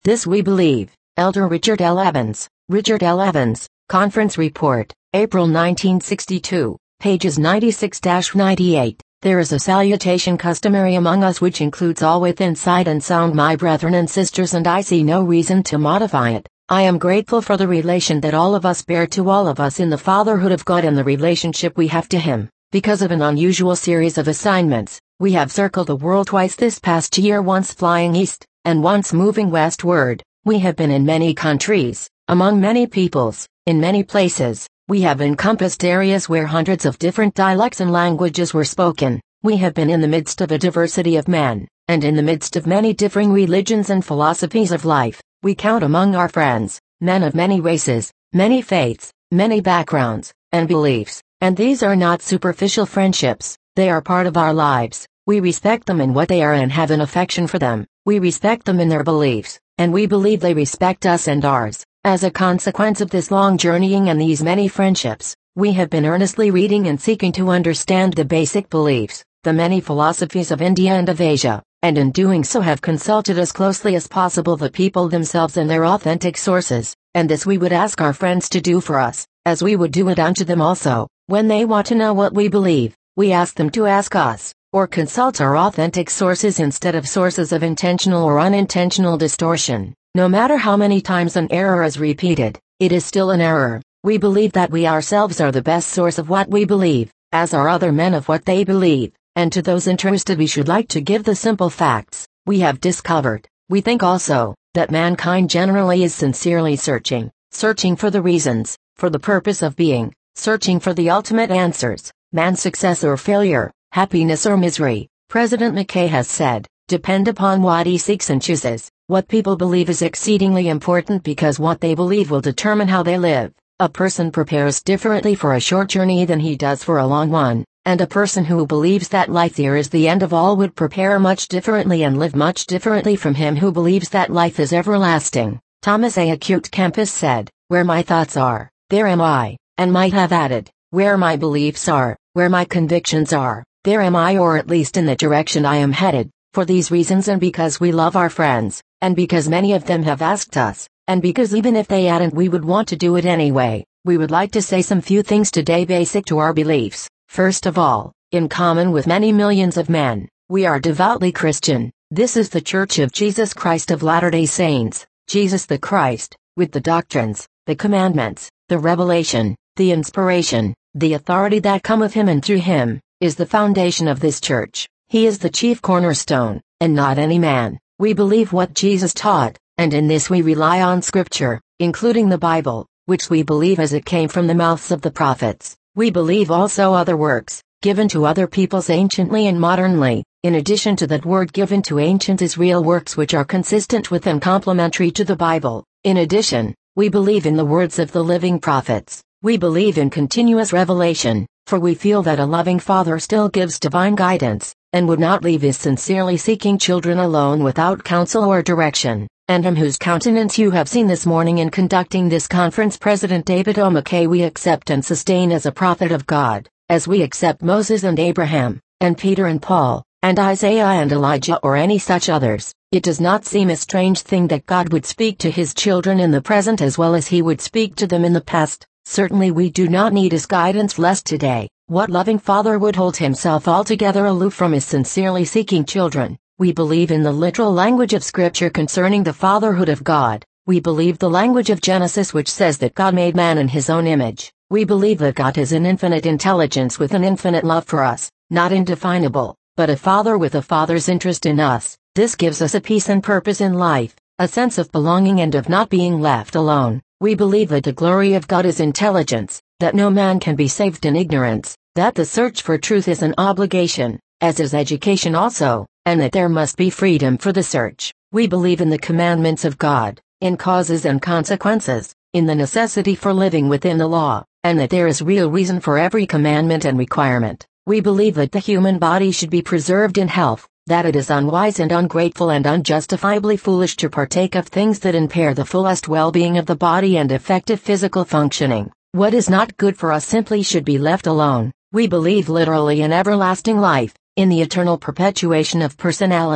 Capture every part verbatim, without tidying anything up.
This we believe. Elder Richard L. Evans. Richard L. Evans, Conference Report, April nineteen sixty-two, pages ninety-six to ninety-eight. There is a salutation customary among us which includes all within sight and sound, my brethren and sisters, and I see no reason to modify it. I am grateful for the relation that all of us bear to all of us in the fatherhood of God and the relationship we have to Him. Because of an unusual series of assignments, we have circled the world twice this past year, once flying east, and once moving westward. We have been in many countries, among many peoples, in many places. We have encompassed areas where hundreds of different dialects and languages were spoken. We have been in the midst of a diversity of men, and in the midst of many differing religions and philosophies of life. We count among our friends, men of many races, many faiths, many backgrounds, and beliefs, and these are not superficial friendships, they are part of our lives. We respect them in what they are and have an affection for them. We respect them in their beliefs, and we believe they respect us and ours. As a consequence of this long journeying and these many friendships, we have been earnestly reading and seeking to understand the basic beliefs, the many philosophies of India and of Asia, and in doing so have consulted as closely as possible the people themselves and their authentic sources, and this we would ask our friends to do for us, as we would do it unto them also. When they want to know what we believe, we ask them to ask us, or consult our authentic sources instead of sources of intentional or unintentional distortion. No matter how many times an error is repeated, it is still an error. We believe that we ourselves are the best source of what we believe, as are other men of what they believe, and to those interested we should like to give the simple facts. We have discovered, we think also, that mankind generally is sincerely searching, searching for the reasons, for the purpose of being, searching for the ultimate answers, man's success or failure, happiness or misery. President McKay has said, depend upon what he seeks and chooses. What people believe is exceedingly important because what they believe will determine how they live. A person prepares differently for a short journey than he does for a long one, and a person who believes that life here is the end of all would prepare much differently and live much differently from him who believes that life is everlasting. Thomas A. Acute Kempis said, where my thoughts are, there am I, and might have added, where my beliefs are, where my convictions are, there am I, or at least in the direction I am headed. For these reasons, and because we love our friends, and because many of them have asked us, and because even if they hadn't we would want to do it anyway, we would like to say some few things today basic to our beliefs. First of all, in common with many millions of men, we are devoutly Christian. This is the Church of Jesus Christ of Latter-day Saints, Jesus the Christ, with the doctrines, the commandments, the revelation, the inspiration, the authority that come of Him and through Him, is the foundation of this church. He is the chief cornerstone, and not any man. We believe what Jesus taught, and in this we rely on Scripture, including the Bible, which we believe as it came from the mouths of the prophets. We believe also other works, given to other peoples anciently and modernly. In addition to that word given to ancient Israel, works which are consistent with and complementary to the Bible. In addition, we believe in the words of the living prophets. We believe in continuous revelation, for we feel that a loving Father still gives divine guidance, and would not leave His sincerely seeking children alone without counsel or direction, and Him whose countenance you have seen this morning in conducting this conference, President David O. McKay, we accept and sustain as a prophet of God, as we accept Moses and Abraham, and Peter and Paul, and Isaiah and Elijah or any such others. It does not seem a strange thing that God would speak to His children in the present as well as He would speak to them in the past. Certainly we do not need His guidance less today. What loving father would hold himself altogether aloof from his sincerely seeking children? We believe in the literal language of Scripture concerning the fatherhood of God. We believe the language of Genesis which says that God made man in His own image. We believe that God is an infinite intelligence with an infinite love for us, not indefinable, but a father with a father's interest in us. This gives us a peace and purpose in life, a sense of belonging and of not being left alone. We believe that the glory of God is intelligence, that no man can be saved in ignorance, that the search for truth is an obligation, as is education also, and that there must be freedom for the search. We believe in the commandments of God, in causes and consequences, in the necessity for living within the law, and that there is real reason for every commandment and requirement. We believe that the human body should be preserved in health, that it is unwise and ungrateful and unjustifiably foolish to partake of things that impair the fullest well-being of the body and effective physical functioning. What is not good for us simply should be left alone. We believe literally in everlasting life, in the eternal perpetuation of personality,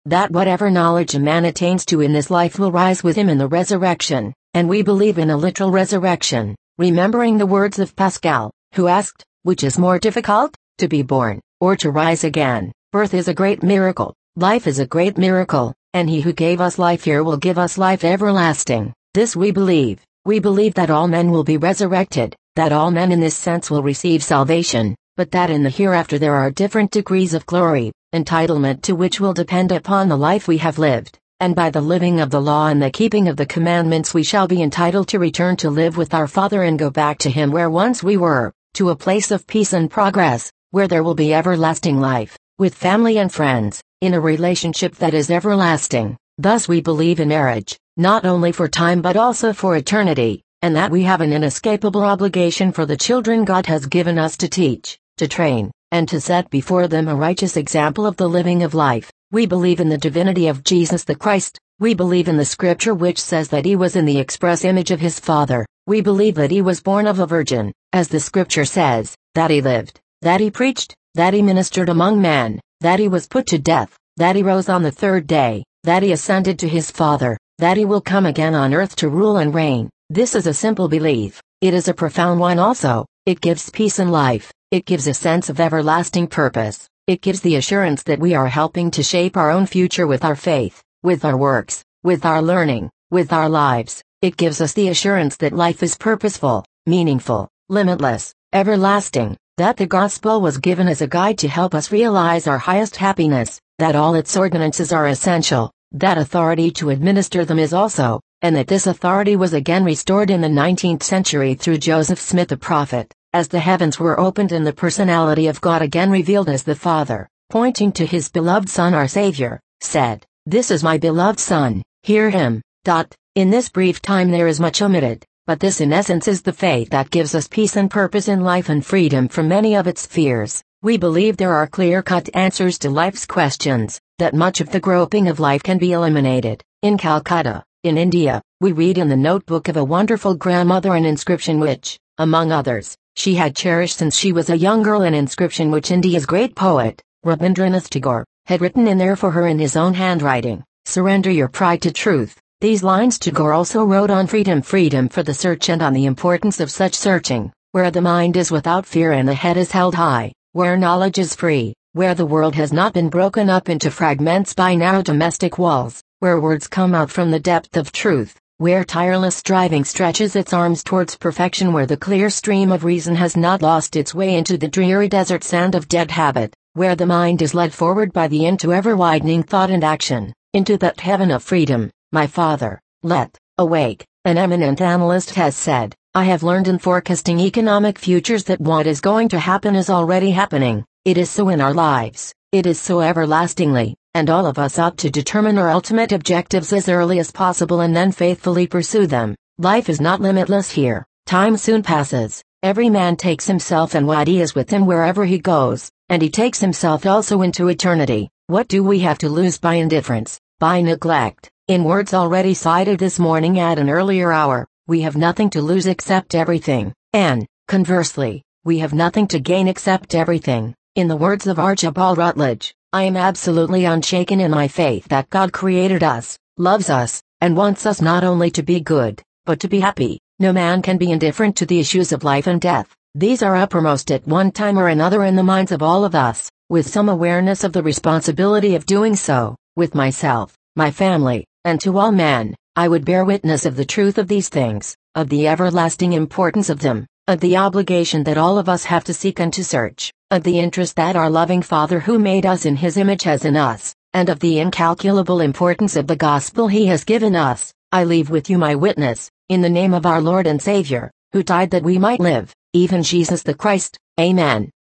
that whatever knowledge a man attains to in this life will rise with him in the resurrection, and we believe in a literal resurrection, remembering the words of Pascal, who asked, which is more difficult, to be born, or to rise again? Birth is a great miracle, life is a great miracle, and he who gave us life here will give us life everlasting. This we believe. We believe that all men will be resurrected, that all men in this sense will receive salvation, but that in the hereafter there are different degrees of glory, entitlement to which will depend upon the life we have lived, and by the living of the law and the keeping of the commandments we shall be entitled to return to live with our Father and go back to him where once we were, to a place of peace and progress, where there will be everlasting life, with family and friends, in a relationship that is everlasting. Thus we believe in marriage, not only for time but also for eternity, and that we have an inescapable obligation for the children God has given us to teach, to train, and to set before them a righteous example of the living of life. We believe in the divinity of Jesus the Christ. We believe in the scripture which says that he was in the express image of his Father. We believe that he was born of a virgin, as the scripture says, that he lived, that he preached, that he ministered among men, that he was put to death, that he rose on the third day, that he ascended to his Father, that he will come again on earth to rule and reign. This is a simple belief. It is a profound one also. It gives peace and life. It gives a sense of everlasting purpose. It gives the assurance that we are helping to shape our own future with our faith, with our works, with our learning, with our lives. It gives us the assurance that life is purposeful, meaningful, limitless, everlasting, that the gospel was given as a guide to help us realize our highest happiness, that all its ordinances are essential, that authority to administer them is also, and that this authority was again restored in the nineteenth century through Joseph Smith the prophet, as the heavens were opened and the personality of God again revealed as the Father, pointing to his beloved Son our Savior, said, "This is my beloved Son, hear him." Dot. In this brief time there is much omitted, but this in essence is the faith that gives us peace and purpose in life and freedom from many of its fears. We believe there are clear-cut answers to life's questions, that much of the groping of life can be eliminated. In Calcutta, in India, we read in the notebook of a wonderful grandmother an inscription which, among others, she had cherished since she was a young girl, an inscription which India's great poet, Rabindranath Tagore, had written in there for her in his own handwriting, "Surrender your pride to truth." These lines Tagore also wrote on freedom freedom for the search and on the importance of such searching, where the mind is without fear and the head is held high, where knowledge is free, where the world has not been broken up into fragments by narrow domestic walls, where words come out from the depth of truth, where tireless striving stretches its arms towards perfection, where the clear stream of reason has not lost its way into the dreary desert sand of dead habit, where the mind is led forward by the into ever-widening thought and action, into that heaven of freedom. My Father, let, awake, an eminent analyst has said, "I have learned in forecasting economic futures that what is going to happen is already happening. It is so in our lives, it is so everlastingly, and all of us ought to determine our ultimate objectives as early as possible and then faithfully pursue them. Life is not limitless here, time soon passes, every man takes himself and what he is with him wherever he goes, and he takes himself also into eternity. What do we have to lose by indifference, by neglect?" In words already cited this morning at an earlier hour, we have nothing to lose except everything, and, conversely, we have nothing to gain except everything. In the words of Archibald Rutledge, "I am absolutely unshaken in my faith that God created us, loves us, and wants us not only to be good, but to be happy. No man can be indifferent to the issues of life and death. These are uppermost at one time or another in the minds of all of us, with some awareness of the responsibility of doing so. With myself, my family, and to all men, I would bear witness of the truth of these things, of the everlasting importance of them, of the obligation that all of us have to seek and to search, of the interest that our loving Father who made us in his image has in us, and of the incalculable importance of the gospel he has given us. I leave with you my witness, in the name of our Lord and Savior, who died that we might live, even Jesus the Christ. Amen.